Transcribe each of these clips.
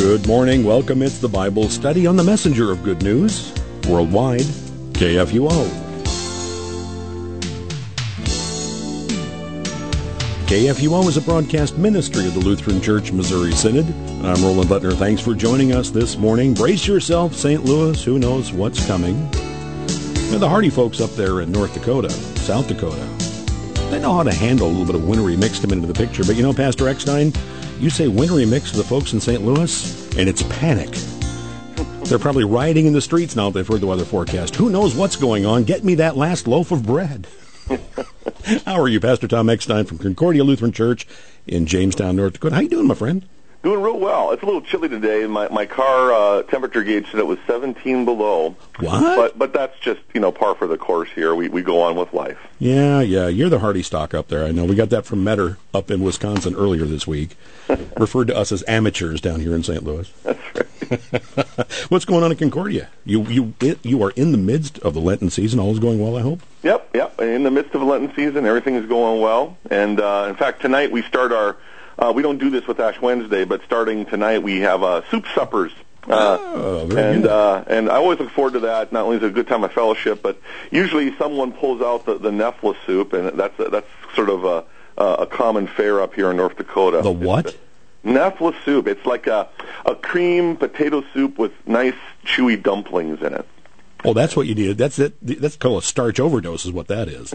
Good morning. Welcome. It's the Bible study on the messenger of good news, worldwide, KFUO. KFUO is a broadcast ministry of the Lutheran Church Missouri Synod. I'm Roland Butner. Thanks for joining us this morning. Brace yourself, St. Louis. Who knows what's coming? The Hardy folks up there in North Dakota, South Dakota, they know how to handle a little bit of wintry mix come into the picture. But you know, Pastor Eckstein, you say wintry mix to the folks in St. Louis, and it's panic. They're probably rioting in the streets now that they've heard the weather forecast. Who knows what's going on? Get me that last loaf of bread. How are you, Pastor Tom Eckstein from Concordia Lutheran Church in Jamestown, North Dakota? How you doing, my friend? Doing real well. It's a little chilly today. My car temperature gauge said it was 17 below. What? But that's just, par for the course here. We go on with life. Yeah. You're the hardy stock up there. I know. We got that from Metter up in Wisconsin earlier this week. Referred to us as amateurs down here in St. Louis. That's right. What's going on in Concordia? You are in the midst of the Lenten season. All is going well, I hope? Yep. In the midst of the Lenten season, everything is going well. And, in fact, tonight we start our... we don't do this with Ash Wednesday, but starting tonight we have soup suppers. Very good. And I always look forward to that. Not only is it a good time of fellowship, but usually someone pulls out the Nephilim soup, and that's sort of a common fare up here in North Dakota. The what? Nephilim soup. It's like a cream potato soup with nice chewy dumplings in it. Oh, that's what you need. That's it. That's called a starch overdose, is what that is.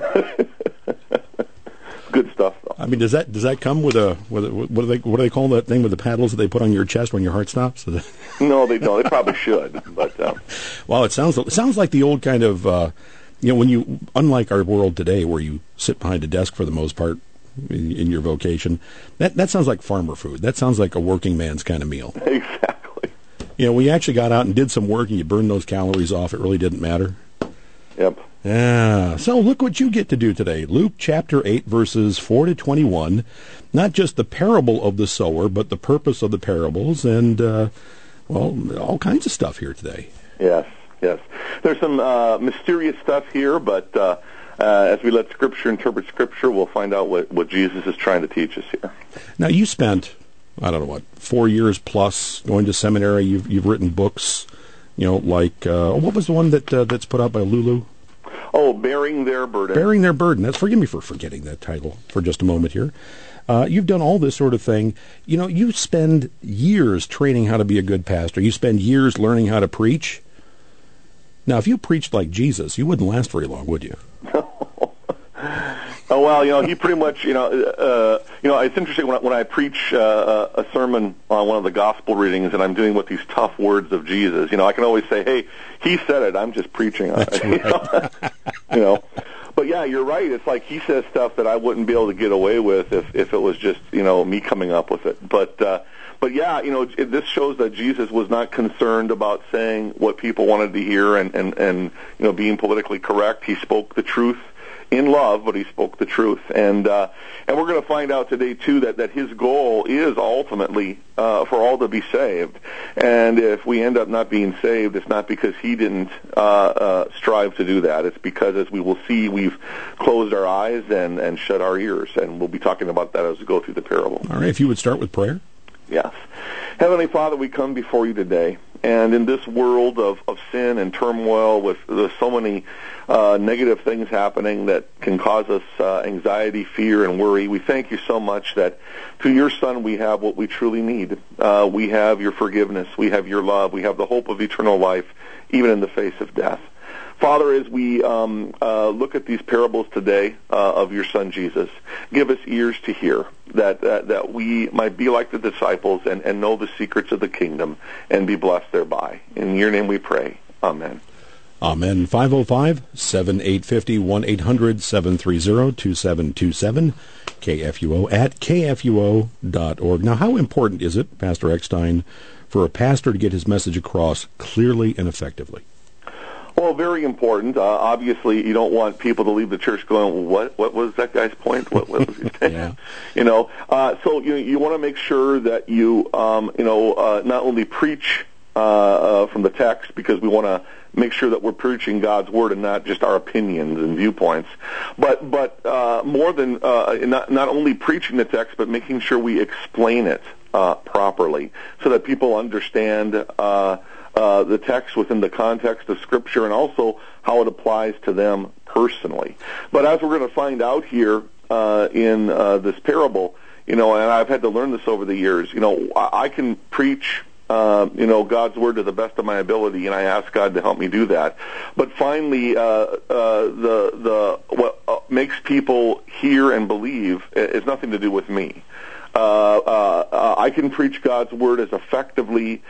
Good stuff, though. I mean, does that come with what do they call that thing with the paddles that they put on your chest when your heart stops? No, they don't. They probably should. But well, it sounds like the old kind of when you, unlike our world today where you sit behind a desk for the most part in your vocation, that sounds like farmer food. That sounds like a working man's kind of meal. Exactly. We actually got out and did some work and you burned those calories off. It really didn't matter. Yep. Yeah. So look what you get to do today. Luke chapter 8, verses 4 to 21. Not just the parable of the sower, but the purpose of the parables and, all kinds of stuff here today. Yes. There's some mysterious stuff here, but as we let Scripture interpret Scripture, we'll find out what Jesus is trying to teach us here. Now, you spent, 4 years plus going to seminary. You've written books, like, what was the one that's put out by Lulu? Oh, Bearing Their Burden. Bearing Their Burden. Forgive me for forgetting that title for just a moment here. You've done all this sort of thing. You spend years training how to be a good pastor. You spend years learning how to preach. Now, if you preached like Jesus, you wouldn't last very long, would you? Oh, well, he pretty much, it's interesting when I preach a sermon on one of the gospel readings and I'm doing with these tough words of Jesus, I can always say, hey, he said it, I'm just preaching on it. That's right. But yeah, you're right. It's like he says stuff that I wouldn't be able to get away with if it was just, me coming up with it. But yeah, this shows that Jesus was not concerned about saying what people wanted to hear and being politically correct. He spoke the truth in love, but he spoke the truth. And we're going to find out today, too, that his goal is ultimately for all to be saved. And if we end up not being saved, it's not because he didn't strive to do that. It's because, as we will see, we've closed our eyes and shut our ears. And we'll be talking about that as we go through the parable. All right, if you would start with prayer. Yes. Heavenly Father, we come before you today. And in this world of sin and turmoil with so many negative things happening that can cause us anxiety, fear, and worry, we thank you so much that through your Son we have what we truly need. We have your forgiveness. We have your love. We have the hope of eternal life, even in the face of death. Father, as we look at these parables today of your Son Jesus, give us ears to hear, that we might be like the disciples and know the secrets of the kingdom and be blessed thereby. In your name we pray. Amen. Amen. 505-7850, 1-800-730-2727, KFUO at KFUO.org. Now, how important is it, Pastor Eckstein, for a pastor to get his message across clearly and effectively? Well, very important. Obviously, you don't want people to leave the church going, what was that guy's point? What was he saying? Yeah. So you want to make sure that you, not only preach from the text, because we want to make sure that we're preaching God's word and not just our opinions and viewpoints, but more than not only preaching the text, but making sure we explain it properly, so that people understand the text within the context of Scripture and also how it applies to them personally. But as we're going to find out here in this parable, and I've had to learn this over the years, I can preach God's Word to the best of my ability, and I ask God to help me do that. But finally, what makes people hear and believe is nothing to do with me. I can preach God's Word as effectively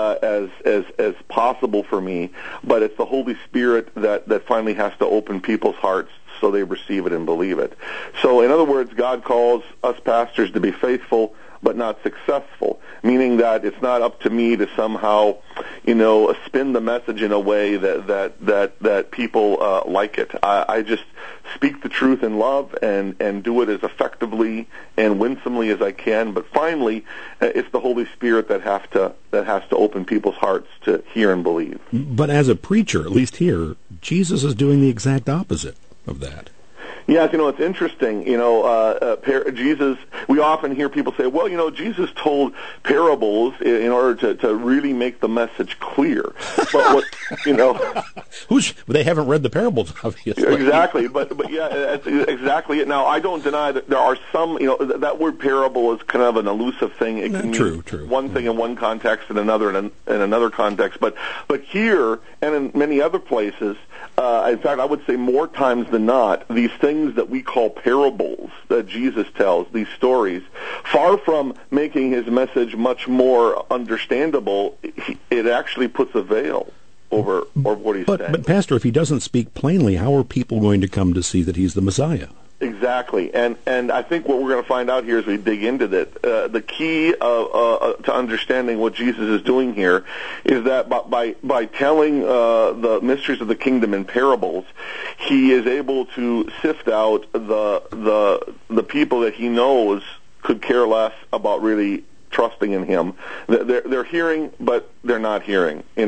as possible for me, but it's the Holy Spirit that finally has to open people's hearts so they receive it and believe it. So, in other words, God calls us pastors to be faithful but not successful, meaning that it's not up to me to somehow, spin the message in a way that people like it. I just speak the truth in love and do it as effectively and winsomely as I can. But finally, it's the Holy Spirit that has to open people's hearts to hear and believe. But as a preacher, at least here, Jesus is doing the exact opposite of that. Yes, it's interesting. Jesus, we often hear people say, well, Jesus told parables in order to really make the message clear. But they haven't read the parables, obviously. Exactly, but yeah, that's exactly it. Now, I don't deny that there are some, that word parable is kind of an elusive thing. It can mean one thing in one context and another in another context. But here and in many other places, in fact, I would say more times than not, these things that we call parables that Jesus tells, these stories, far from making his message much more understandable, it actually puts a veil over what he's saying. But Pastor, if he doesn't speak plainly, how are people going to come to see that he's the Messiah? Exactly, and I think what we're going to find out here as we dig into that, the key to understanding what Jesus is doing here is that by telling the mysteries of the kingdom in parables, he is able to sift out the people that he knows could care less about really trusting in him. They're hearing, but they're not hearing. They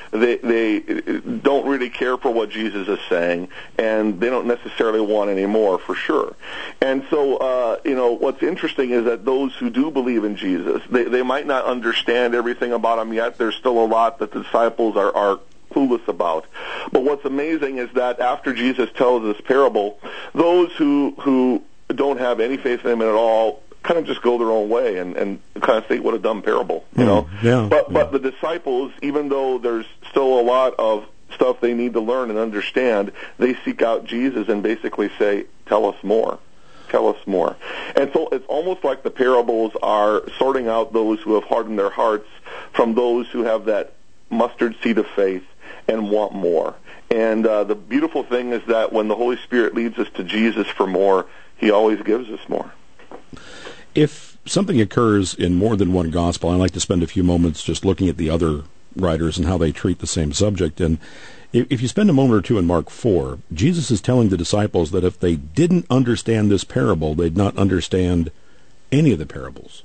don't really care for what Jesus is saying, and they don't necessarily want any more, for sure. And so, what's interesting is that those who do believe in Jesus, they might not understand everything about him yet. There's still a lot that the disciples are clueless about. But what's amazing is that after Jesus tells this parable, those who don't have any faith in him at all kind of just go their own way and kind of say, what a dumb parable, Yeah, but the disciples, even though there's still a lot of stuff they need to learn and understand, they seek out Jesus and basically say, tell us more. Tell us more. And so it's almost like the parables are sorting out those who have hardened their hearts from those who have that mustard seed of faith and want more. And the beautiful thing is that when the Holy Spirit leads us to Jesus for more, he always gives us more. If something occurs in more than one gospel, I like to spend a few moments just looking at the other writers and how they treat the same subject. And if you spend a moment or two in Mark 4, Jesus is telling the disciples that if they didn't understand this parable, they'd not understand any of the parables.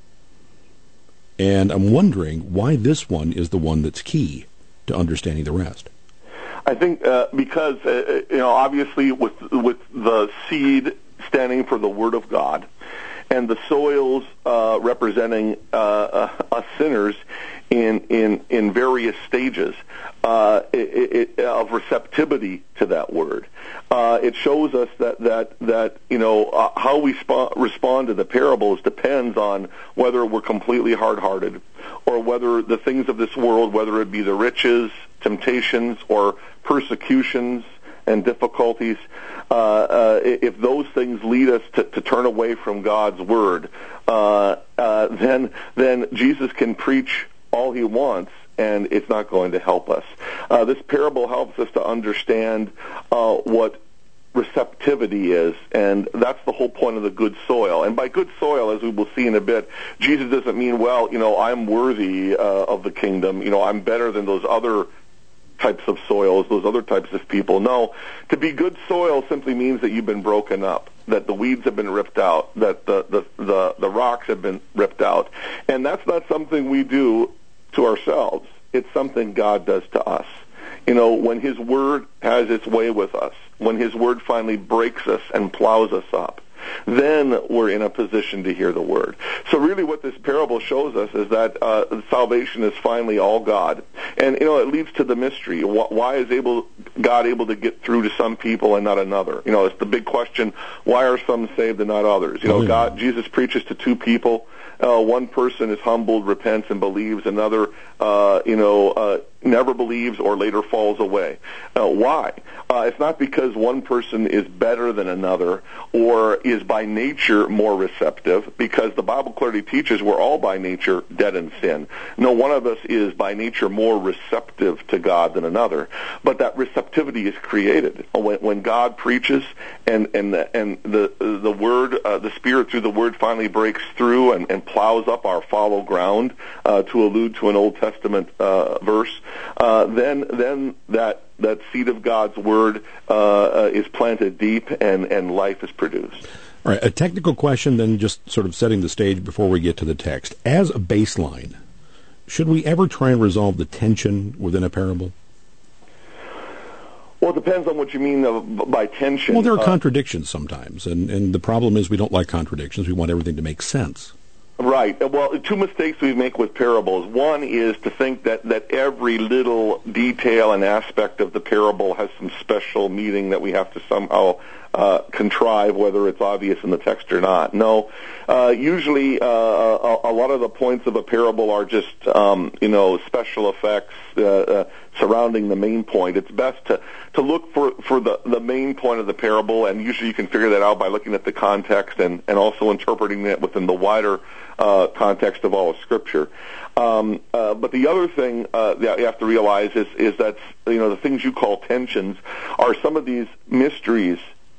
And I'm wondering why this one is the one that's key to understanding the rest. I think because, obviously with the seed standing for the Word of God, and the soils representing us sinners in various stages of receptivity to that word. It shows us that how we respond to the parables depends on whether we're completely hard-hearted or whether the things of this world, whether it be the riches, temptations, or persecutions and difficulties, if those things lead us to turn away from God's word, then Jesus can preach all he wants, and it's not going to help us. This parable helps us to understand what receptivity is, and that's the whole point of the good soil. And by good soil, as we will see in a bit, Jesus doesn't mean, I'm worthy of the kingdom, I'm better than those other types of soils, those other types of people. No, to be good soil simply means that you've been broken up, that the weeds have been ripped out, that the rocks have been ripped out. And that's not something we do to ourselves. It's something God does to us. When his word has its way with us, when his word finally breaks us and plows us up, then we're in a position to hear the word. So really what this parable shows us is that salvation is finally all God. And, it leads to the mystery. Why is God able to get through to some people and not another? It's the big question, why are some saved and not others? Jesus preaches to two people. One person is humbled, repents, and believes. Another, never believes or later falls away. Why? It's not because one person is better than another or is by nature more receptive, because the Bible clearly teaches we're all by nature dead in sin. No one of us is by nature more receptive to God than another, but that receptivity is created when God preaches and the word, the Spirit through the word finally breaks through and plows up our fallow ground, to allude to an Old Testament verse. Then that seed of God's word is planted deep, and life is produced. All right, a technical question, then, just sort of setting the stage before we get to the text. As a baseline, should we ever try and resolve the tension within a parable? Well, it depends on what you mean by tension. Well, there are contradictions sometimes, and the problem is we don't like contradictions. We want everything to make sense. Right. Well, two mistakes we make with parables. One is to think that every little detail and aspect of the parable has some special meaning that we have to somehow contrive, whether it's obvious in the text or not. No. Usually, a lot of the points of a parable are just, special effects surrounding the main point. It's best to look for the main point of the parable, and usually you can figure that out by looking at the context and also interpreting it within the wider context of all of Scripture. But the other thing that you have to realize is that the things you call tensions are some of these mysteries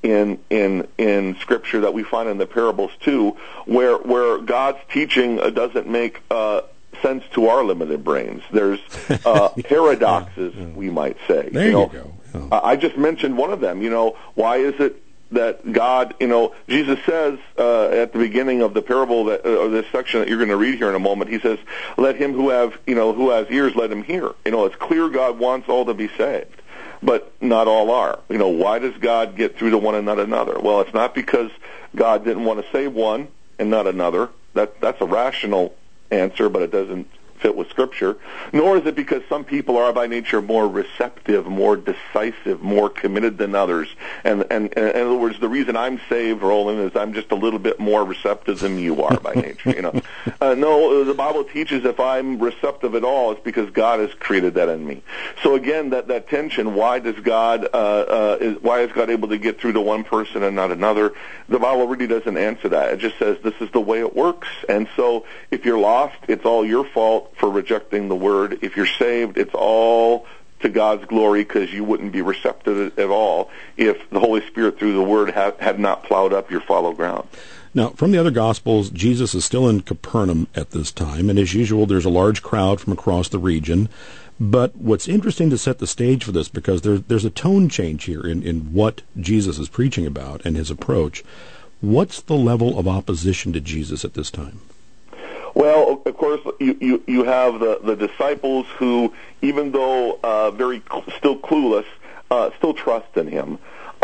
in Scripture that we find in the parables too, where God's teaching doesn't make sense to our limited brains. There's paradoxes, we might say. There you go. Oh. I just mentioned one of them. Why is it that God, Jesus says at the beginning of the parable or this section that you're going to read here in a moment, he says, "Let him who has ears, let him hear." It's clear God wants all to be saved, but not all are. Why does God get through to one and not another? Well, it's not because God didn't want to save one and not another. That's a rational answer, but it doesn't fit with Scripture. Nor is it because some people are by nature more receptive, more decisive, more committed than others. And in other words, the reason I'm saved, Roland, is I'm just a little bit more receptive than you are by nature. No, the Bible teaches if I'm receptive at all, it's because God has created that in me. So again, that tension. Why is God able to get through to one person and not another? The Bible really doesn't answer that. It just says this is the way it works. And so if you're lost, it's all your fault for rejecting the word. If you're saved, it's all to God's glory, because you wouldn't be receptive at all if the Holy Spirit through the word had not plowed up your fallow ground. Now, from the other Gospels, Jesus is still in Capernaum at this time, and as usual, there's a large crowd from across the region. But what's interesting to set the stage for this, because there's a tone change here in what Jesus is preaching about and his approach. What's the level of opposition to Jesus at this time? Well, of course, you have the disciples who, even though still clueless, still trust in him,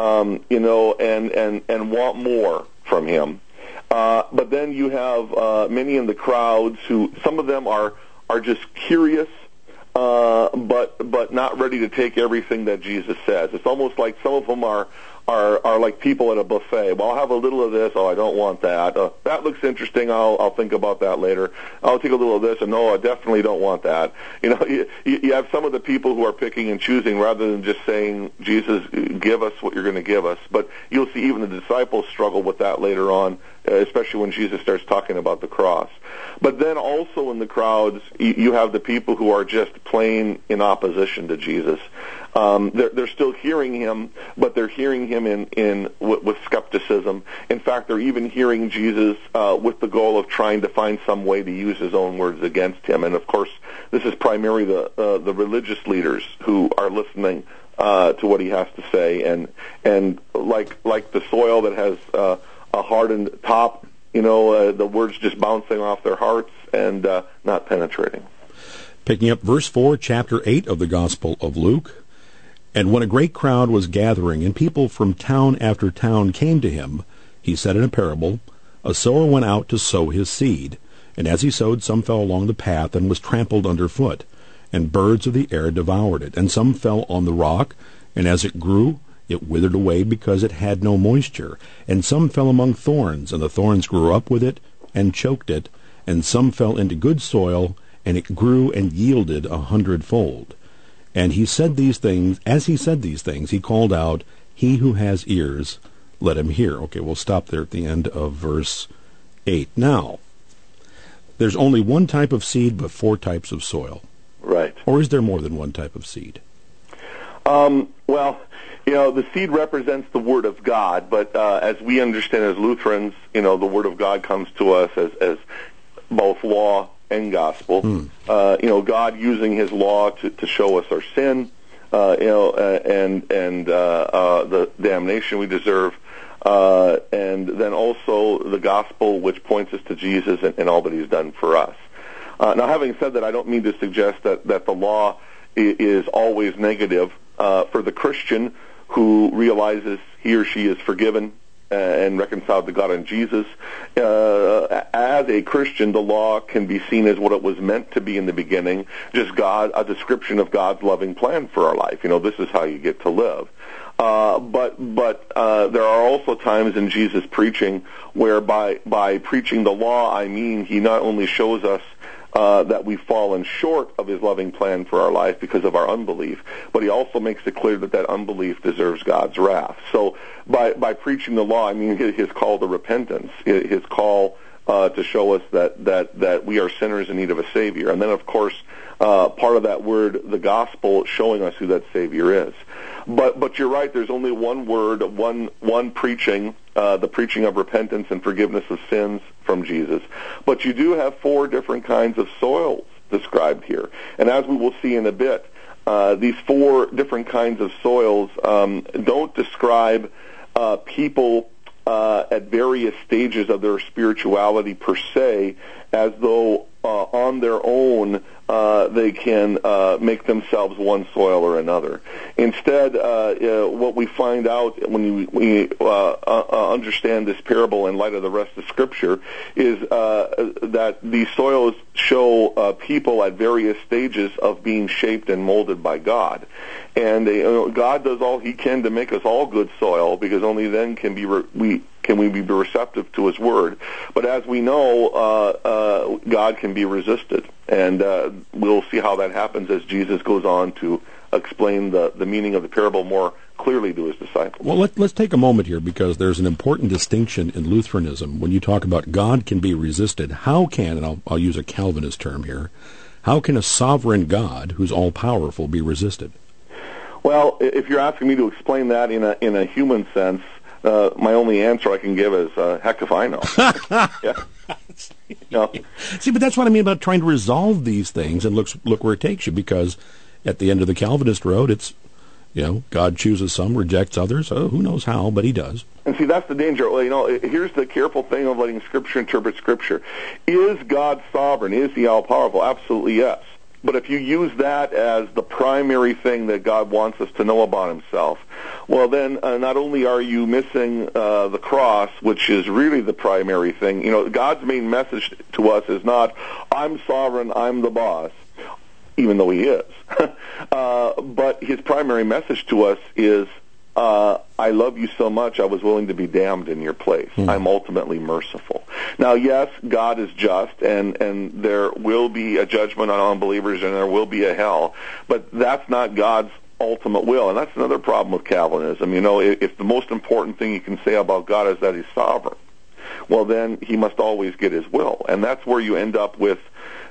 and want more from him. But then you have many in the crowds who, some of them are just curious, but not ready to take everything that Jesus says. It's almost like some of them are like people at a buffet. Well, I'll have a little of this. Oh, I don't want that. That looks interesting. I'll think about that later. I'll take a little of this. And no, I definitely don't want that. You have some of the people who are picking and choosing rather than just saying, Jesus, give us what you're going to give us. But you'll see even the disciples struggle with that later on, especially when Jesus starts talking about the cross. But then also in the crowds, you have the people who are just plain in opposition to Jesus. They're still hearing him, but they're hearing him with skepticism. In fact, they're even hearing Jesus with the goal of trying to find some way to use his own words against him. And of course, this is primarily the religious leaders who are listening to what he has to say, and like the soil that has a hardened top, the words just bouncing off their hearts and not penetrating. Picking up verse 4, chapter 8 of the Gospel of Luke. "And when a great crowd was gathering, and people from town after town came to him, He said in a parable, a sower went out to sow his seed, and as he sowed, some fell along the path and was trampled underfoot, and birds of the air devoured it. And some fell on the rock, and as it grew, it withered away because it had no moisture. And some fell among thorns, and the thorns grew up with it and choked it. And some fell into good soil, and it grew and yielded 100-fold. And he said these things, as he said these things, he called out, he who has ears, let him hear. Okay, we'll stop there at the end of verse 8. Now, there's only one type of seed, but 4 types of soil. Right. Or is there more than one type of seed? Well, the seed represents the Word of God, but as we understand as Lutherans, the Word of God comes to us as both law and gospel. God using His law to show us our sin, and the damnation we deserve, and then also the gospel, which points us to Jesus and all that He's done for us. Now, having said that, I don't mean to suggest that the law is always negative. For the Christian who realizes he or she is forgiven and reconciled to God in Jesus, as a Christian, the law can be seen as what it was meant to be in the beginning, just a description of God's loving plan for our life. This is how you get to live. But there are also times in Jesus' preaching where by preaching the law, I mean He not only shows us that we've fallen short of His loving plan for our life because of our unbelief, but He also makes it clear that unbelief deserves God's wrath. So by preaching the law, I mean His call to repentance, His call to show us that we are sinners in need of a Savior. And then, of course, part of that word, the gospel, showing us who that Savior is. But you're right, there's only one word, one preaching, the preaching of repentance and forgiveness of sins from Jesus. But you do have 4 different kinds of soils described here. And as we will see in a bit, these 4 different kinds of soils don't describe people at various stages of their spirituality per se, as though on their own they can make themselves one soil or another. Instead, what we find out when we understand this parable in light of the rest of Scripture is that these soils show people at various stages of being shaped and molded by God. And God does all He can to make us all good soil, because only then can we be receptive to His Word. But as we know, God can be resisted. And we'll see how that happens as Jesus goes on to explain the meaning of the parable more clearly to His disciples. Well, let's take a moment here, because there's an important distinction in Lutheranism. When you talk about God can be resisted, how can, and I'll use a Calvinist term here, how can a sovereign God who's all-powerful be resisted? Well, if you're asking me to explain that in a human sense, my only answer I can give is, heck if I know. Yeah. See, but that's what I mean about trying to resolve these things, and look where it takes you, because at the end of the Calvinist road, it's, God chooses some, rejects others. Who knows how, but He does. And see, that's the danger. Well, here's the careful thing of letting Scripture interpret Scripture. Is God sovereign? Is He all-powerful? Absolutely yes. But if you use that as the primary thing that God wants us to know about Himself, well, then not only are you missing the cross, which is really the primary thing. God's main message to us is not, I'm sovereign, I'm the boss, even though He is. But His primary message to us is, I love you so much, I was willing to be damned in your place. I'm ultimately merciful. Now, yes, God is just, and there will be a judgment on unbelievers, and there will be a hell, but that's not God's ultimate will. And that's another problem with Calvinism. If the most important thing you can say about God is that He's sovereign, well, then He must always get His will. And that's where you end up with,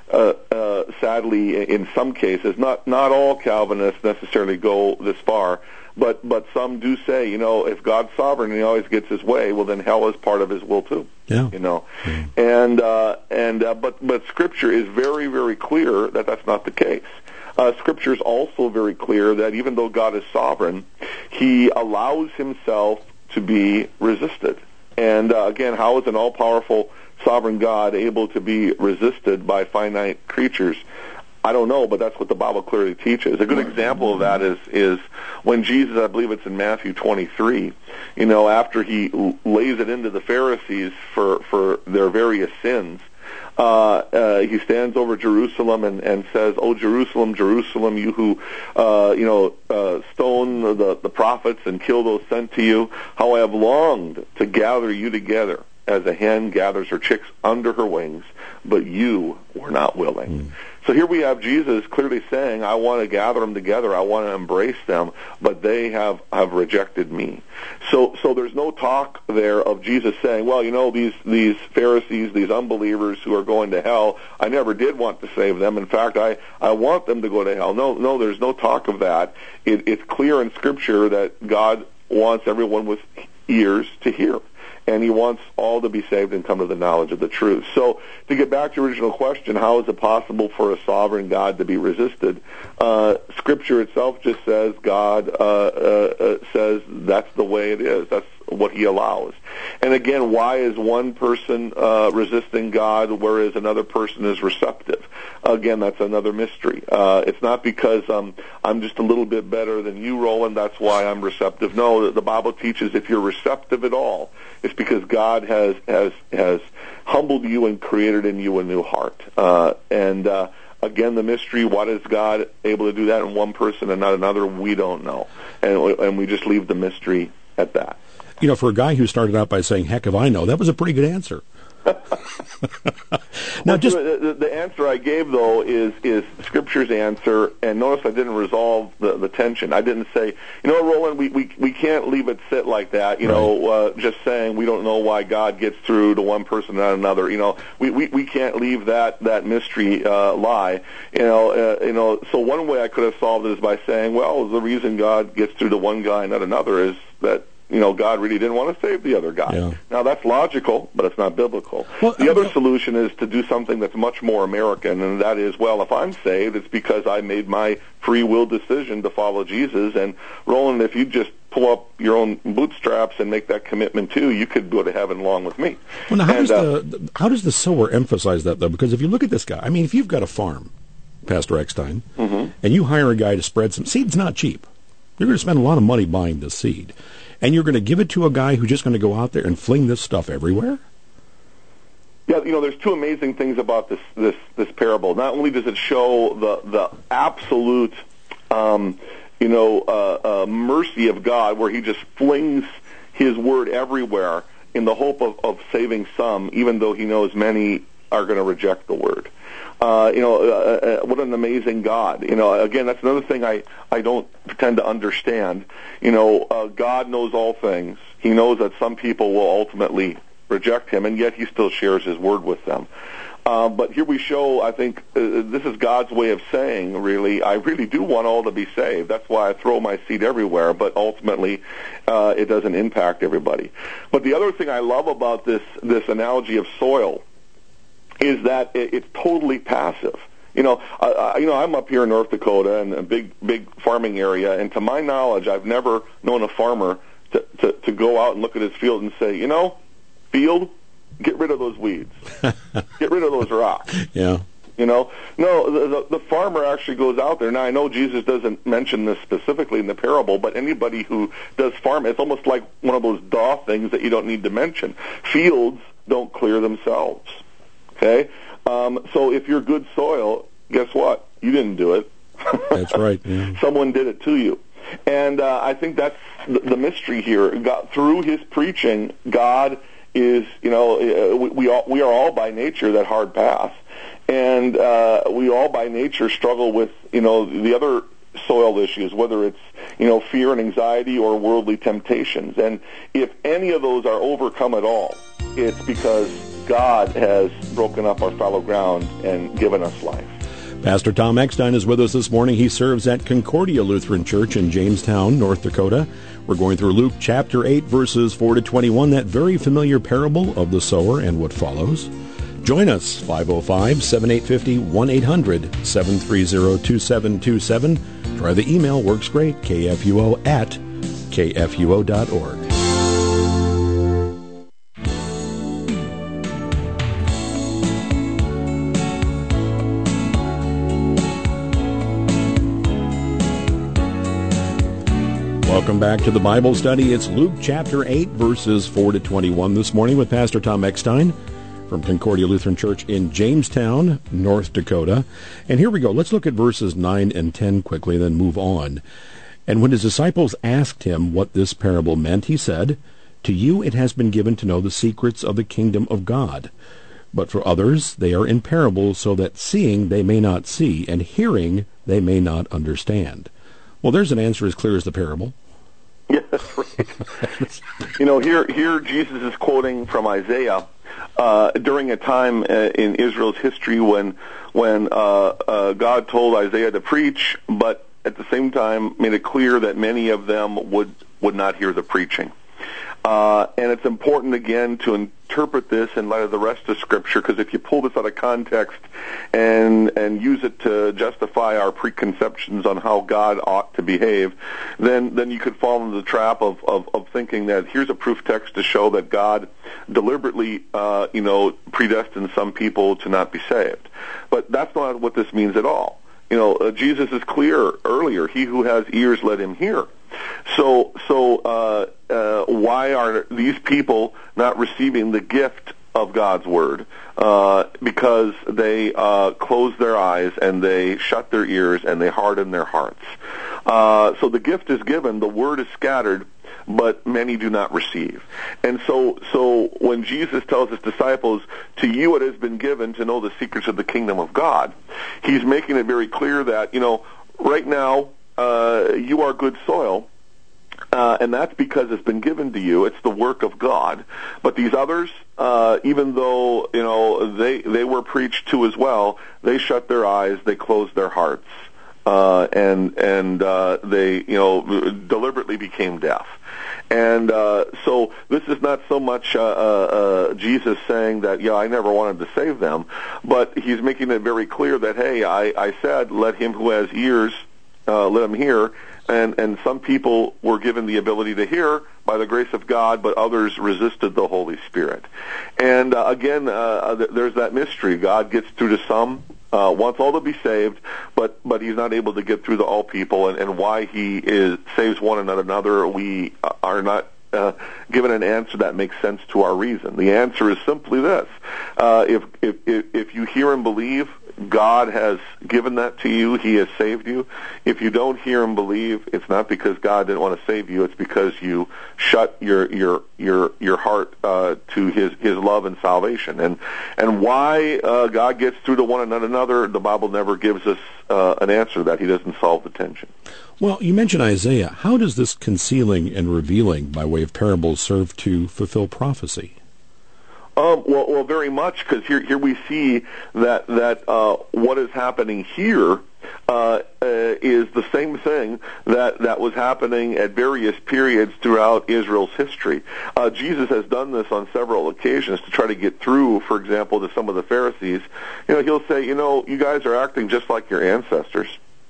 sadly, in some cases, not all Calvinists necessarily go this far, but some do say, if God's sovereign and He always gets His way, well, then hell is part of His will too. Yeah. But Scripture is very, very clear that that's not the case. Scripture is also very clear that even though God is sovereign, He allows Himself to be resisted. And again, how is an all-powerful sovereign God able to be resisted by finite creatures? I don't know, but that's what the Bible clearly teaches. A good example of that is when Jesus, I believe it's in Matthew 23, after he lays it into the Pharisees for their various sins, he stands over Jerusalem and says, "Oh, Jerusalem, Jerusalem, you who, stone the prophets and kill those sent to you, how I have longed to gather you together as a hen gathers her chicks under her wings, but you were not willing." So here we have Jesus clearly saying, I want to gather them together, I want to embrace them, but they have rejected me. So there's no talk there of Jesus saying, well, these Pharisees, these unbelievers who are going to hell, I never did want to save them. In fact, I want them to go to hell. No, there's no talk of that. It's clear in Scripture that God wants everyone with ears to hear. And he wants all to be saved and come to the knowledge of the truth. So to get back to your original question, how is it possible for a sovereign God to be resisted? Scripture itself just says God says that's the way it is. That's what he allows. And again, why is one person resisting God whereas another person is receptive? Again, that's another mystery. It's not because I'm just a little bit better than you, Roland, that's why I'm receptive. No, the Bible teaches if you're receptive at all, it's because God has humbled you and created in you a new heart. Again, the mystery, why is God able to do that in one person and not another? We don't know. And we just leave the mystery at that. For a guy who started out by saying, heck if I know, that was a pretty good answer. Now, just the answer I gave, though, is Scripture's answer, and notice I didn't resolve the tension. I didn't say, Roland, we can't leave it sit like that, just saying we don't know why God gets through to one person and not another. We can't leave that mystery lie. So one way I could have solved it is by saying, well, the reason God gets through to one guy and not another is that God really didn't want to save the other guy. Yeah. Now, that's logical, but it's not biblical. Well, the other solution is to do something that's much more American, and that is, well, if I'm saved, it's because I made my free will decision to follow Jesus. And, Roland, if you just pull up your own bootstraps and make that commitment too, you could go to heaven along with me. Well, now, how does the sower emphasize that, though? Because if you look at this guy, if you've got a farm, Pastor Eckstein, and you hire a guy to spread some seed's not cheap. You're going to spend a lot of money buying this seed. And you're going to give it to a guy who's just going to go out there and fling this stuff everywhere? Yeah, there's two amazing things about this parable. Not only does it show the absolute, mercy of God, where he just flings his word everywhere in the hope of saving some, even though he knows many are going to reject the word. What an amazing God. Again, that's another thing I don't pretend to understand. God knows all things. He knows that some people will ultimately reject him, and yet he still shares his word with them. But here we show, I think, this is God's way of saying, really, I really do want all to be saved. That's why I throw my seed everywhere, but ultimately it doesn't impact everybody. But the other thing I love about this analogy of soil is that it's totally passive. I'm up here in North Dakota in a big farming area, and to my knowledge, I've never known a farmer to go out and look at his field and say, field, get rid of those weeds, get rid of those rocks. Yeah. No, the farmer actually goes out there. Now, I know Jesus doesn't mention this specifically in the parable, but anybody who does farm, it's almost like one of those daw things that you don't need to mention. Fields don't clear themselves. Okay? So if you're good soil, guess what? You didn't do it. That's right. Yeah. Someone did it to you. And I think that's the mystery here. Through his preaching, God is, we are all by nature that hard path. And we all by nature struggle with, the other soil issues, whether it's, fear and anxiety or worldly temptations. And if any of those are overcome at all, it's because God has broken up our fallow ground and given us life. Pastor Tom Eckstein is with us this morning. He serves at Concordia Lutheran Church in Jamestown, North Dakota. We're going through Luke chapter 8, verses 4 to 21, that very familiar parable of the sower and what follows. Join us, 505-7850, 1-800-730-2727. Try the email, works great, kfuo@kfuo.org. Welcome back to the Bible study. It's Luke chapter 8, verses 4 to 21 this morning with Pastor Tom Eckstein from Concordia Lutheran Church in Jamestown, North Dakota. And here we go. Let's look at verses 9 and 10 quickly, then move on. And when his disciples asked him what this parable meant, he said, "To you it has been given to know the secrets of the kingdom of God. But for others they are in parables, so that seeing they may not see, and hearing they may not understand." Well, there's an answer as clear as the parable. Yeah, that's right. Here Jesus is quoting from Isaiah during a time in Israel's history when God told Isaiah to preach, but at the same time made it clear that many of them would not hear the preaching. And it's important, again, to interpret this in light of the rest of Scripture, because if you pull this out of context and use it to justify our preconceptions on how God ought to behave, then you could fall into the trap of thinking that here's a proof text to show that God deliberately, predestined some people to not be saved. But that's not what this means at all. Jesus is clear earlier, he who has ears, let him hear. So why are these people not receiving the gift of God's Word? Because they close their eyes and they shut their ears and they harden their hearts. So the gift is given, the Word is scattered, but many do not receive. And so when Jesus tells his disciples, "To you it has been given to know the secrets of the kingdom of God," he's making it very clear that, right now, you are good soil, and that's because it's been given to you. It's the work of God. But these others, even though they were preached to as well, they shut their eyes, they closed their hearts, and they deliberately became deaf. And so this is not so much Jesus saying that, I never wanted to save them, but he's making it very clear that, hey, I said, let him who has ears, let him hear. And some people were given the ability to hear by the grace of God, but others resisted the Holy Spirit. And again, there's that mystery. God gets through to some, wants all to be saved, but he's not able to get through to all people. And why he saves one and not another, we are not given an answer that makes sense to our reason. The answer is simply this: if you hear and believe, God has given that to you. He has saved you. If you don't hear and believe, it's not because God didn't want to save you. It's because you shut your heart to His love and salvation. And why God gets through to one and not another, the Bible never gives us an answer to that. He doesn't solve the tension. Well, you mentioned Isaiah. How does this concealing and revealing by way of parables serve to fulfill prophecy? Well, very much, because here we see that what is happening here is the same thing that was happening at various periods throughout Israel's history. Jesus has done this on several occasions to try to get through, for example, to some of the Pharisees. He'll say, you guys are acting just like your ancestors.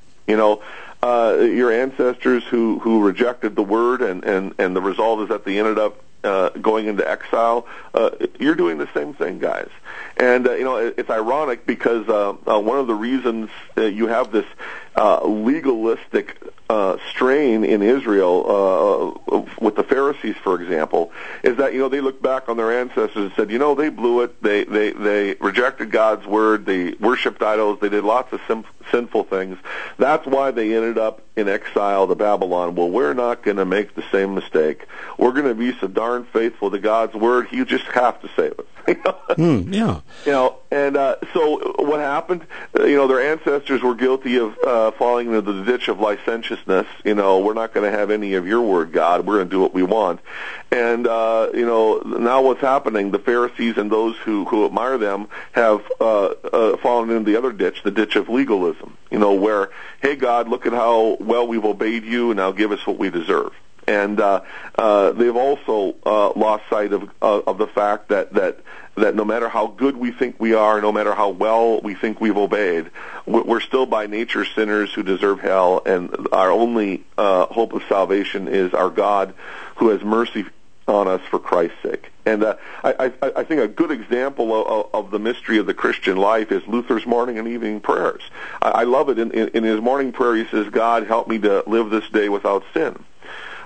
Your ancestors who rejected the word, and the result is that they ended up going into exile. You're doing the same thing, guys. And it's ironic because one of the reasons you have this legalistic strain in Israel with the Pharisees, for example, is that they look back on their ancestors and said, they blew it. They rejected God's word. They worshipped idols. They did lots of sinful things. That's why they ended up in exile to Babylon. Well, we're not going to make the same mistake. We're going to be so darn faithful to God's word. You just have to save us. Yeah. So what happened? Their ancestors were guilty of falling into the ditch of licentiousness. We're not going to have any of your word, God. We're going to do what we want. And now what's happening? The Pharisees and those who admire them have fallen into the other ditch, the ditch of legalism. Where, hey, God, look at how well we've obeyed you, and now give us what we deserve. And they've also lost sight of the fact that no matter how good we think we are, no matter how well we think we've obeyed, we're still by nature sinners who deserve hell, and our only hope of salvation is our God who has mercy on us for Christ's sake. And I think a good example of the mystery of the Christian life is Luther's morning and evening prayers. I love it. In his morning prayer, he says, God, help me to live this day without sin.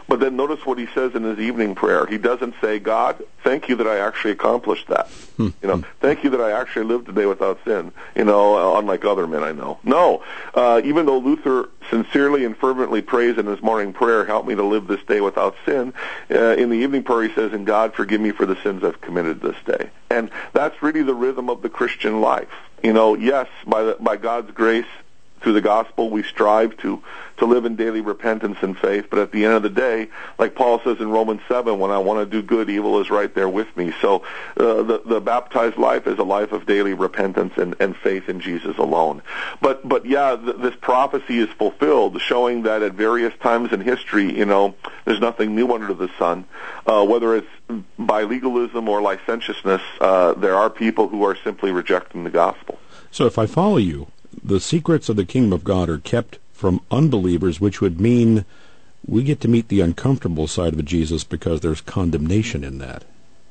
But then notice what he says in his evening prayer. He doesn't say, God, thank you that I actually accomplished that. Thank you that I actually lived today without sin, unlike other men I know. No, even though Luther sincerely and fervently prays in his morning prayer, help me to live this day without sin, in the evening prayer he says, and God, forgive me for the sins I've committed this day. And that's really the rhythm of the Christian life. Yes, by God's grace, through the gospel, we strive to live in daily repentance and faith. But at the end of the day, like Paul says in Romans 7, when I want to do good, evil is right there with me. So the baptized life is a life of daily repentance and faith in Jesus alone. But this prophecy is fulfilled, showing that at various times in history, there's nothing new under the sun. Whether it's by legalism or licentiousness, there are people who are simply rejecting the gospel. So if I follow you, the secrets of the kingdom of God are kept from unbelievers, which would mean we get to meet the uncomfortable side of Jesus because there's condemnation in that.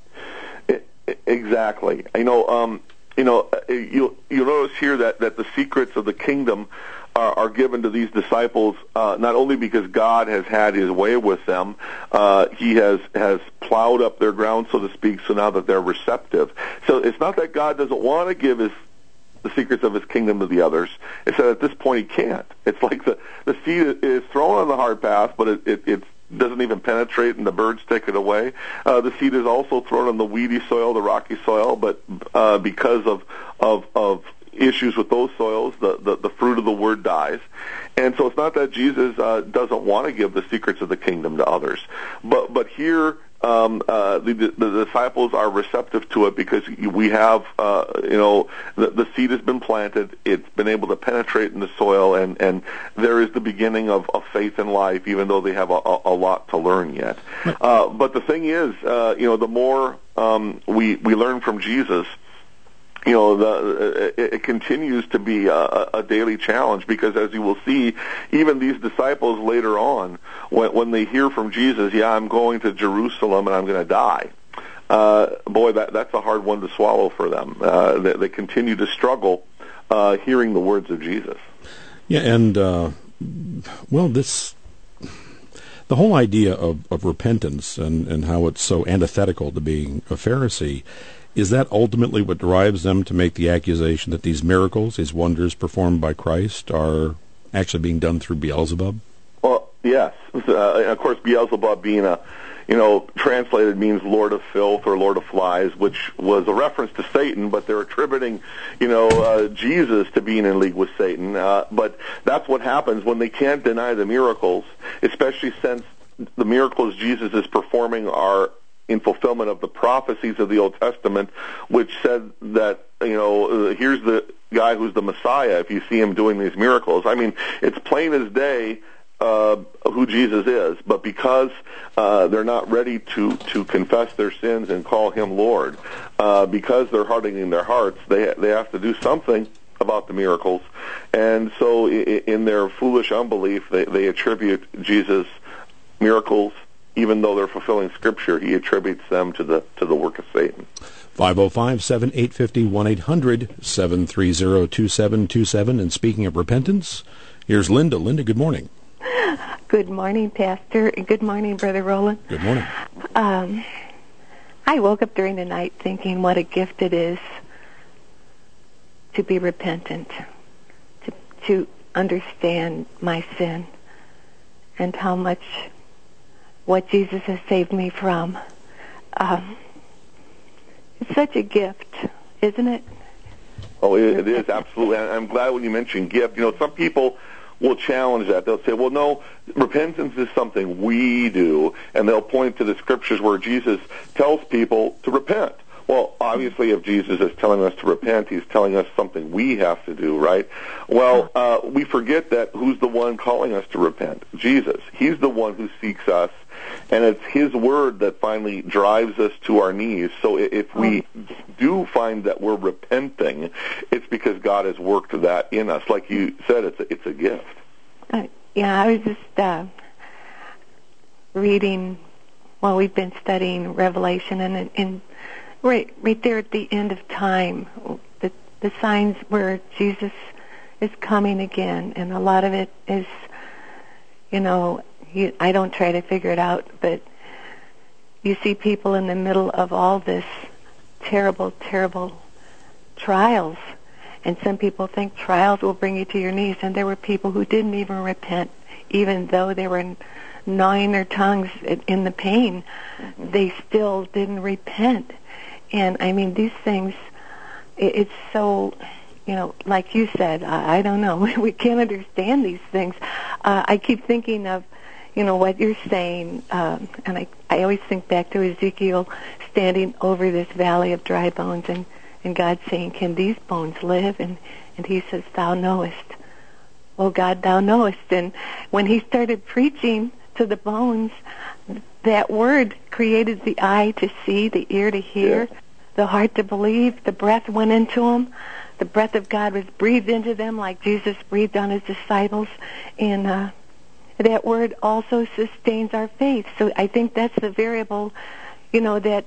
Exactly. You'll notice here that the secrets of the kingdom are given to these disciples not only because God has had his way with them, he has plowed up their ground, so to speak, so now that they're receptive. So it's not that God doesn't want to give the secrets of his kingdom to the others. It's that at this point he can't. It's like the seed is thrown on the hard path, but it doesn't even penetrate, and the birds take it away. The seed is also thrown on the weedy soil, the rocky soil, but because of issues with those soils, the fruit of the word dies. And so it's not that Jesus doesn't want to give the secrets of the kingdom to others, but here the disciples are receptive to it because we have, the seed has been planted, it's been able to penetrate in the soil, and there is the beginning of faith in life, even though they have a lot to learn yet. But the thing is, the more we learn from Jesus, it continues to be a daily challenge, because as you will see, even these disciples later on, when they hear from Jesus, I'm going to Jerusalem and I'm going to die. That's a hard one to swallow for them. They continue to struggle hearing the words of Jesus. Yeah, and the whole idea of repentance and how it's so antithetical to being a Pharisee, is that ultimately what drives them to make the accusation that these miracles, these wonders performed by Christ, are actually being done through Beelzebub? Well, yes. Of course, Beelzebub being translated means Lord of Filth or Lord of Flies, which was a reference to Satan, but they're attributing, Jesus to being in league with Satan. But that's what happens when they can't deny the miracles, especially since the miracles Jesus is performing are in fulfillment of the prophecies of the Old Testament, which said that, here's the guy who's the Messiah if you see him doing these miracles. I mean, it's plain as day who Jesus is, but because they're not ready to confess their sins and call him Lord, because they're hardening their hearts, they have to do something about the miracles. And so in their foolish unbelief, they attribute Jesus' miracles. Even though they're fulfilling Scripture, he attributes them to the work of Satan. 505-7850, 1-800-730-2727. And speaking of repentance, here's Linda. Linda, good morning. Good morning, Pastor. Good morning, Brother Roland. Good morning. I woke up during the night thinking what a gift it is to be repentant, to understand my sin, and how much what Jesus has saved me from. It's such a gift, isn't it? Oh, it is, absolutely. I'm glad when you mentioned gift. Some people will challenge that. They'll say, well, no, repentance is something we do, and they'll point to the Scriptures where Jesus tells people to repent. Well, obviously, if Jesus is telling us to repent, he's telling us something we have to do, right? Well, we forget that who's the one calling us to repent? Jesus. He's the one who seeks us, and it's his word that finally drives us to our knees. So if we do find that we're repenting, it's because God has worked that in us. Like you said, it's a gift. I was just reading while we've been studying Revelation, and right there at the end of time, the signs where Jesus is coming again, and a lot of it is, I don't try to figure it out, but you see people in the middle of all this terrible, terrible trials, and some people think trials will bring you to your knees, and there were people who didn't even repent, even though they were gnawing their tongues in the pain. They still didn't repent. And I mean, these things, it's so, like you said, I don't know, we can't understand these things. I keep thinking of, what you're saying, and I always think back to Ezekiel standing over this valley of dry bones, and God saying, can these bones live? And he says, thou knowest. Oh, God, thou knowest. And when he started preaching to the bones, that word created the eye to see, the ear to hear, the heart to believe. The breath went into them. The breath of God was breathed into them like Jesus breathed on his disciples. And that word also sustains our faith. So I think that's the variable, that,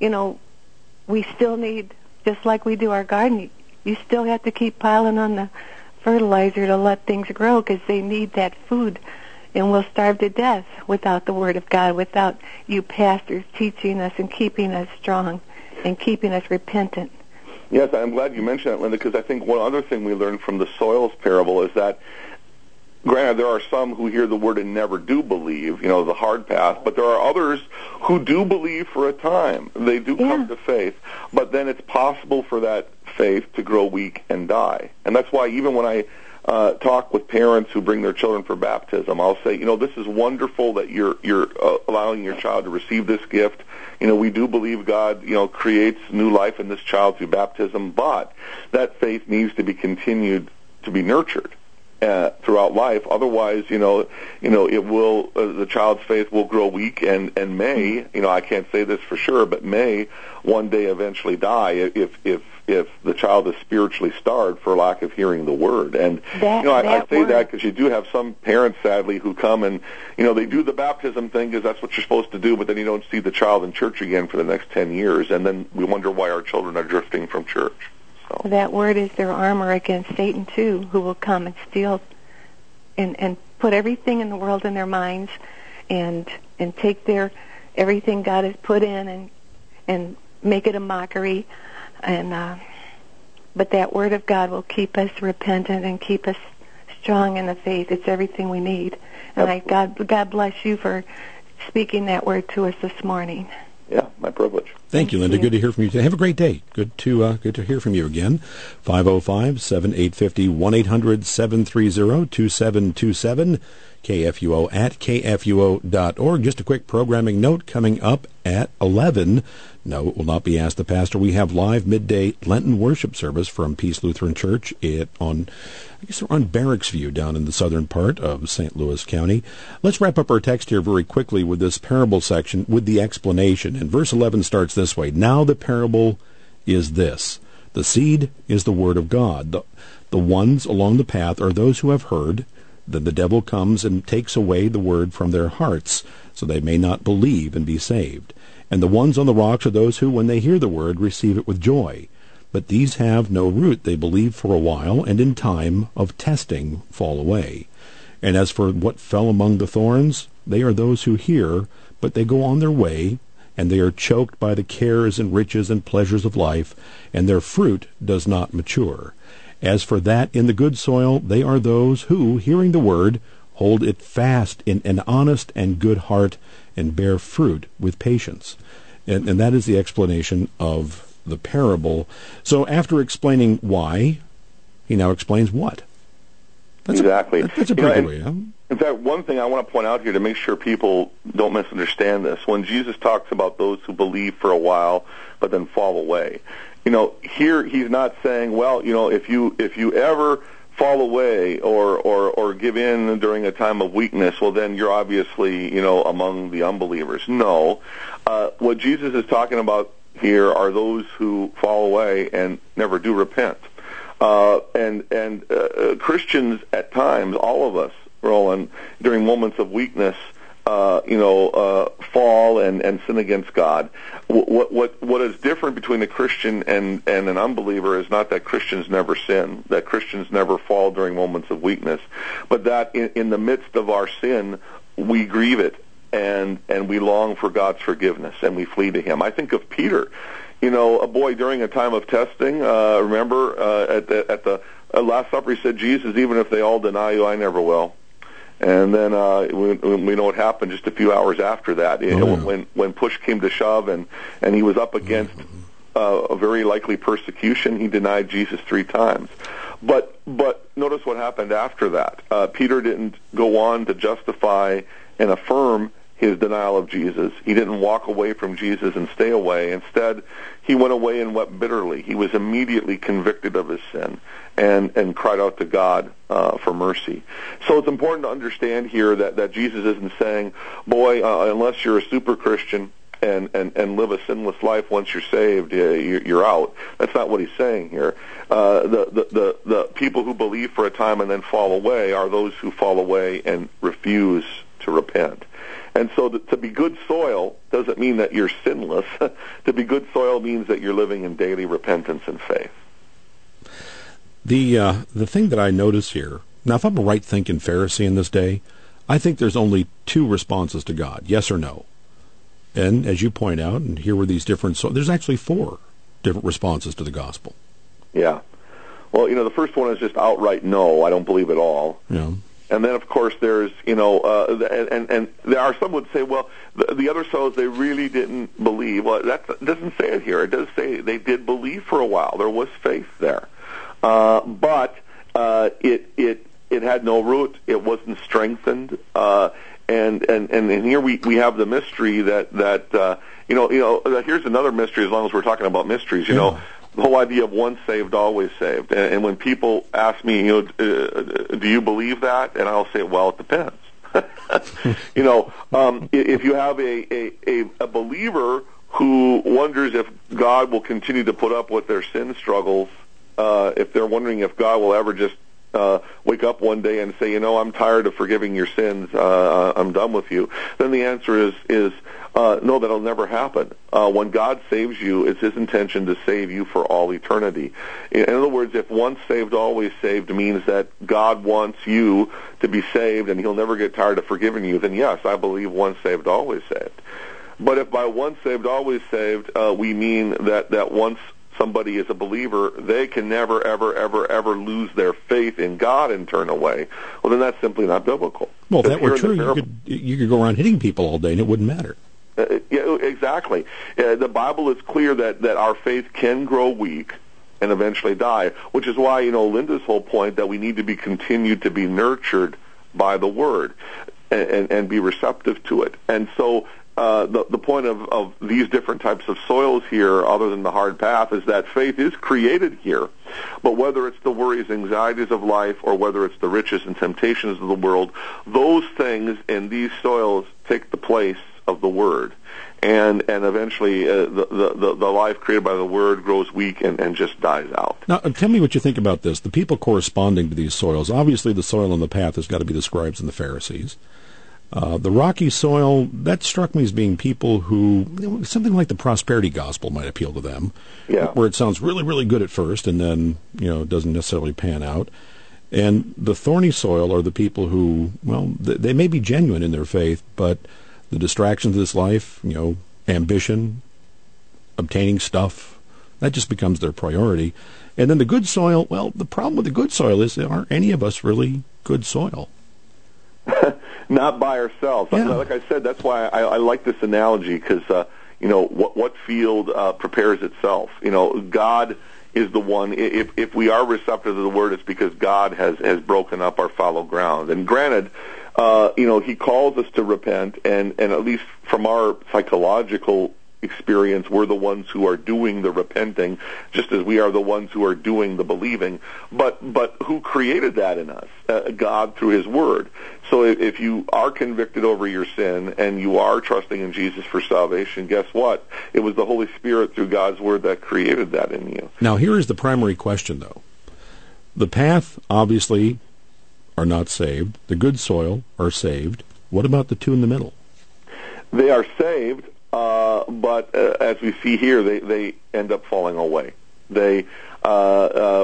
we still need, just like we do our garden, you still have to keep piling on the fertilizer to let things grow, because they need that food. And we'll starve to death without the Word of God, without you pastors teaching us and keeping us strong and keeping us repentant. Yes, I'm glad you mentioned that, Linda, because I think one other thing we learned from the soils parable is that, granted, there are some who hear the word and never do believe, the hard path, but there are others who do believe for a time. They do come to faith, but then it's possible for that faith to grow weak and die. And that's why even when I talk with parents who bring their children for baptism, I'll say, this is wonderful that you're allowing your child to receive this gift. We do believe God, creates new life in this child through baptism, but that faith needs to be continued to be nurtured throughout life. Otherwise, it will, the child's faith will grow weak and may, I can't say this for sure, but may one day eventually die if the child is spiritually starved for lack of hearing the word. And I say that because you do have some parents, sadly, who come and they do the baptism thing because that's what you're supposed to do, but then you don't see the child in church again for the next 10 years, and then we wonder why our children are drifting from church. So that word is their armor against Satan too, who will come and steal and put everything in the world in their minds and take everything God has put in and make it a mockery. And but that word of God will keep us repentant and keep us strong in the faith. It's everything we need. And God bless you for speaking that word to us this morning. Yeah, my privilege. Thank you, Linda. Good to hear from you today. Have a great day. Good to hear from you again. 505-7850, 1-800-730-2727, KFUO at KFUO.org. Just a quick programming note coming up at 11. No, it will not be Ask the Pastor. We have live midday Lenten worship service from Peace Lutheran Church on Barracks View down in the southern part of St. Louis County. Let's wrap up our text here very quickly with this parable section with the explanation. And verse 11 starts this way. Now the parable is this. The seed is the word of God. The ones along the path are those who have heard. Then the devil comes and takes away the word from their hearts, so they may not believe and be saved. And the ones on the rocks are those who, when they hear the word, receive it with joy. But these have no root. They believe for a while, and in time of testing fall away. And as for what fell among the thorns, they are those who hear, but they go on their way, and they are choked by the cares and riches and pleasures of life, and their fruit does not mature. As for that in the good soil, they are those who, hearing the word, hold it fast in an honest and good heart, and bear fruit with patience. And that is the explanation of the parable. So after explaining why, he now explains what. Exactly. That's a pretty good way, huh? In fact, one thing I want to point out here to make sure people don't misunderstand this, when Jesus talks about those who believe for a while but then fall away, here he's not saying, well, if you ever fall away or give in during a time of weakness, well, then you're obviously, among the unbelievers. No. What Jesus is talking about here are those who fall away and never do repent. And Christians at times, all of us, Roland, during moments of weakness, fall and sin against God. What is different between a Christian and an unbeliever is not that Christians never sin, that Christians never fall during moments of weakness, but that in the midst of our sin, we grieve it, and we long for God's forgiveness, and we flee to Him. I think of Peter, a boy during a time of testing. Remember at the Last Supper, he said, "Jesus, even if they all deny you, I never will." And then we know what happened just a few hours after that. When push came to shove, and he was up against a very likely persecution, he denied Jesus 3 times. But notice what happened after that. Peter didn't go on to justify and affirm his denial of Jesus. He didn't walk away from Jesus and stay away. Instead, he went away and wept bitterly. He was immediately convicted of his sin and cried out to God for mercy. So it's important to understand here that Jesus isn't saying, boy, unless you're a super Christian and live a sinless life once you're saved, you're out. That's not what he's saying here. The people who believe for a time and then fall away are those who fall away and refuse to repent. And so to be good soil doesn't mean that you're sinless. To be good soil means that you're living in daily repentance and faith. The thing that I notice here, now if I'm a right-thinking Pharisee in this day, I think there's only 2 responses to God, yes or no. And as you point out, and here were these different, so there's actually 4 different responses to the gospel. Yeah. Well, the first one is just outright no, I don't believe at all. Yeah. And then, of course, there's, and there are some would say, well, the other souls, they really didn't believe. Well, that doesn't say it here. It does say they did believe for a while. There was faith there. But it had no root. It wasn't strengthened. And here we have the mystery that here's another mystery, as long as we're talking about mysteries, the whole idea of once saved, always saved. And when people ask me, do you believe that? And I'll say, well, it depends. If you have a believer who wonders if God will continue to put up with their sin struggles, if they're wondering if God will ever just wake up one day and say, I'm tired of forgiving your sins, I'm done with you, then the answer is no, that'll never happen. When God saves you, it's His intention to save you for all eternity. In other words, if once saved, always saved means that God wants you to be saved and He'll never get tired of forgiving you, then yes, I believe once saved, always saved. But if by once saved, always saved, we mean that once somebody is a believer, they can never, ever, ever, ever lose their faith in God and turn away, well, then that's simply not biblical. Well, if that were true, you could go around hitting people all day and it wouldn't matter. Yeah, exactly. The Bible is clear that our faith can grow weak and eventually die, which is why, Linda's whole point that we need to be continued to be nurtured by the Word and be receptive to it. And so the point of these different types of soils here, other than the hard path, is that faith is created here. But whether it's the worries, anxieties of life, or whether it's the riches and temptations of the world, those things in these soils take the place of the Word. And eventually the life created by the Word grows weak and just dies out. Now, tell me what you think about this. The people corresponding to these soils, obviously the soil on the path has got to be the scribes and the Pharisees. The rocky soil, that struck me as being people who, something like the prosperity gospel might appeal to them, where it sounds really, really good at first and then, it doesn't necessarily pan out. And the thorny soil are the people who, well, they may be genuine in their faith, but the distractions of this life, ambition, obtaining stuff, that just becomes their priority. And then the good soil, well, the problem with the good soil is there aren't any of us really good soil. Not by ourselves. Yeah. Like I said, that's why I like this analogy, because, what field prepares itself? God is the one. If we are receptive to the Word, it's because God has broken up our fallow ground. And granted, He calls us to repent, and at least from our psychological experience, we're the ones who are doing the repenting, just as we are the ones who are doing the believing. But who created that in us? God, through His Word. So if you are convicted over your sin and you are trusting in Jesus for salvation, guess what? It was the Holy Spirit through God's Word that created that in you. Now, here is the primary question, though. The path, obviously, are not saved. The good soil are saved. What about the two in the middle? They are saved, but as we see here, they end up falling away. They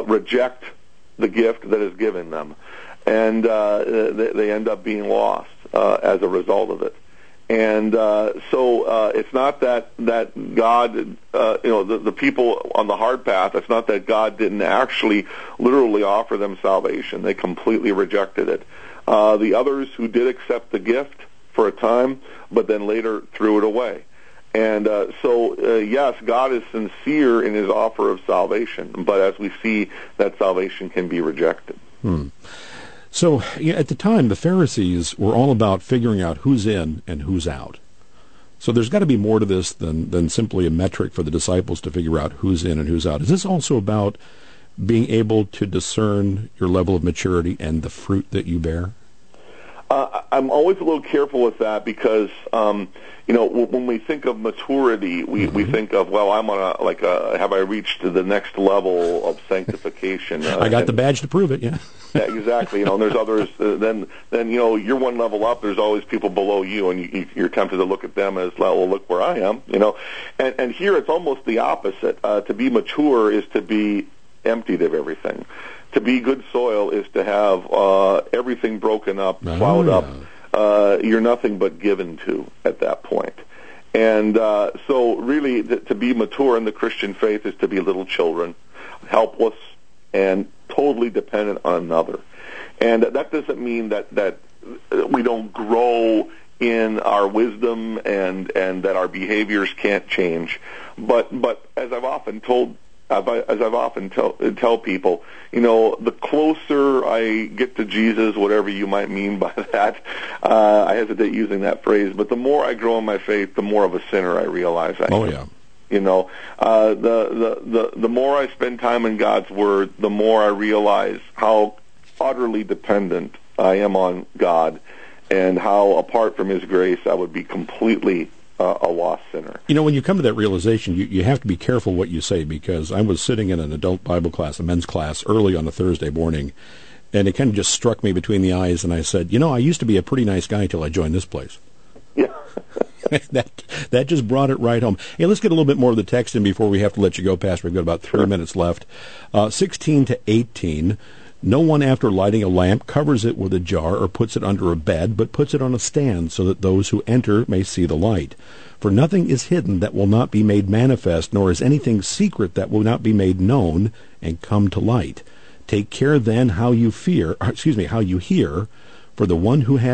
reject the gift that is given them, and they end up being lost. as a result of it. And so it's not that God, the people on the hard path, it's not that God didn't actually literally offer them salvation. They completely rejected it. The others who did accept the gift for a time, but then later threw it away. And yes, God is sincere in his offer of salvation, but as we see, that salvation can be rejected. So at the time, the Pharisees were all about figuring out who's in and who's out. So there's got to be more to this than simply a metric for the disciples to figure out who's in and who's out. Is this also about being able to discern your level of maturity and the fruit that you bear? I'm always a little careful with that because, when we think of maturity, we think of, well, I'm on have I reached the next level of sanctification? I got the badge to prove it, yeah. Yeah, exactly. And there's others. Then you're one level up. There's always people below you, and you're tempted to look at them as, well, look where I am. And here it's almost the opposite. To be mature is to be emptied of everything. To be good soil is to have everything broken up, plowed up. You're nothing but given to at that point. And so really to be mature in the Christian faith is to be little children, helpless, and totally dependent on another. And that doesn't mean that we don't grow in our wisdom and that our behaviors can't change. But as I've often tell people, the closer I get to Jesus, whatever you might mean by that, I hesitate using that phrase, but the more I grow in my faith, the more of a sinner I realize I am. Oh, yeah. The more I spend time in God's Word, the more I realize how utterly dependent I am on God and how apart from His grace I would be completely a lost sinner. When you come to that realization, you have to be careful what you say, because I was sitting in an adult Bible class, a men's class, early on a Thursday morning, and it kind of just struck me between the eyes, and I said, I used to be a pretty nice guy till I joined this place. Yeah. That just brought it right home. Hey, let's get a little bit more of the text in before we have to let you go, Pastor. We've got about 3 minutes left. 16 to 18. No one, after lighting a lamp, covers it with a jar or puts it under a bed, but puts it on a stand so that those who enter may see the light. For nothing is hidden that will not be made manifest, nor is anything secret that will not be made known and come to light. Take care then how you hear, for to the one who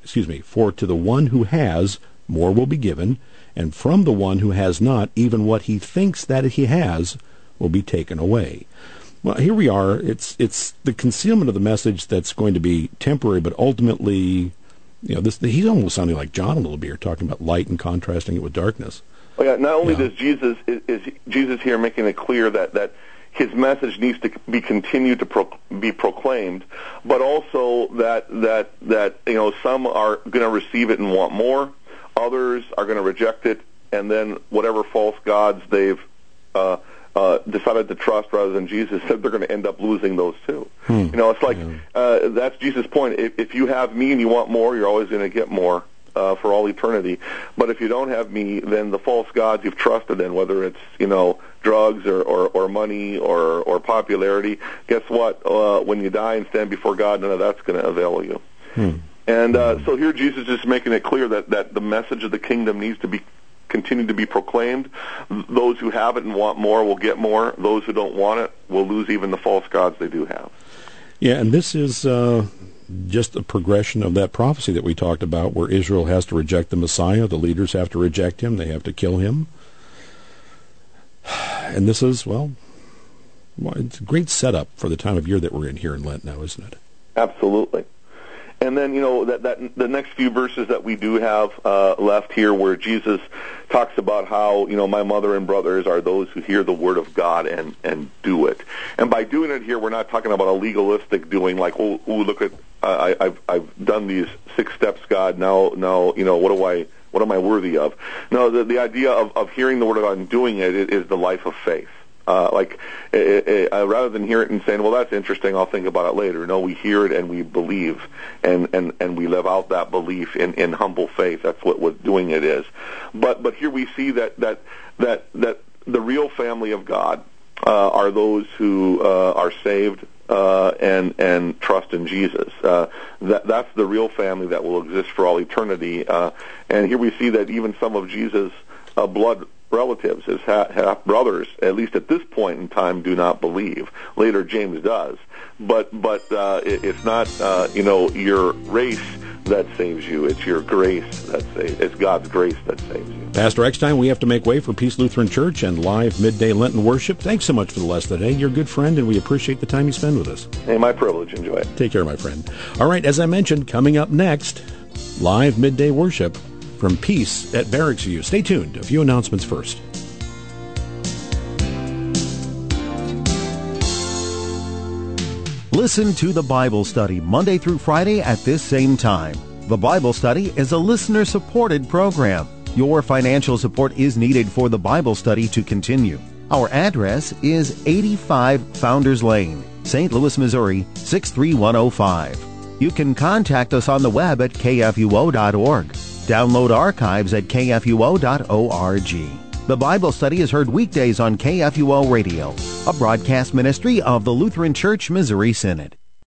has, more will be given, and from the one who has not, even what he thinks that he has will be taken away. Well, here we are. It's the concealment of the message that's going to be temporary, but ultimately, he's almost sounding like John a little bit here, talking about light and contrasting it with darkness. Oh yeah. Not only does Jesus here making it clear that his message needs to be continued to be proclaimed, but also that some are going to receive it and want more, others are going to reject it, and then whatever false gods they've decided to trust rather than Jesus, they're going to end up losing those too. It's like that's Jesus' point. If you have me and you want more, you're always going to get more for all eternity. But if you don't have me, then the false gods you've trusted in, whether it's drugs or money or popularity, guess what? When you die and stand before God, none of that's going to avail you. And so here Jesus is making it clear that the message of the kingdom needs to be continue to be proclaimed. Those who have it and want more will get more. Those who don't want it will lose even the false gods they do have. Yeah, and this is just a progression of that prophecy that we talked about, where Israel has to reject the Messiah. The leaders have to reject him. They have to kill him. And this is, it's a great setup for the time of year that we're in here in Lent now, isn't it? Absolutely. And then, that the next few verses that we do have left here, where Jesus talks about how, my mother and brothers are those who hear the word of God and do it. And by doing it here, we're not talking about a legalistic doing, like, look at, I've done these 6 steps, God. Now, what am I worthy of? No, the idea of hearing the word of God and doing it is the life of faith. Rather than hear it and saying, well, that's interesting, I'll think about it later. No, we hear it and we believe, and we live out that belief in humble faith. That's what doing it is. But here we see that the real family of God are those who are saved, and trust in Jesus. That's the real family that will exist for all eternity. And here we see that even some of Jesus' blood relatives, his half brothers, at least at this point in time, do not believe. Later, James does, but it's not your race that saves you. It's your grace that saves. It's God's grace that saves you. Pastor Eckstein, we have to make way for Peace Lutheran Church and live midday Lenten worship. Thanks so much for the lesson today. You're a good friend, and we appreciate the time you spend with us. Hey, my privilege. Enjoy it. Take care, my friend. All right, as I mentioned, coming up next, live midday worship from Peace at Barracks View. Stay tuned. A few announcements first. Listen to the Bible Study Monday through Friday at this same time. The Bible Study is a listener-supported program. Your financial support is needed for the Bible Study to continue. Our address is 85 Founders Lane, St. Louis, Missouri, 63105. You can contact us on the web at kfuo.org. Download archives at kfuo.org. The Bible Study is heard weekdays on KFUO Radio, a broadcast ministry of the Lutheran Church Missouri Synod.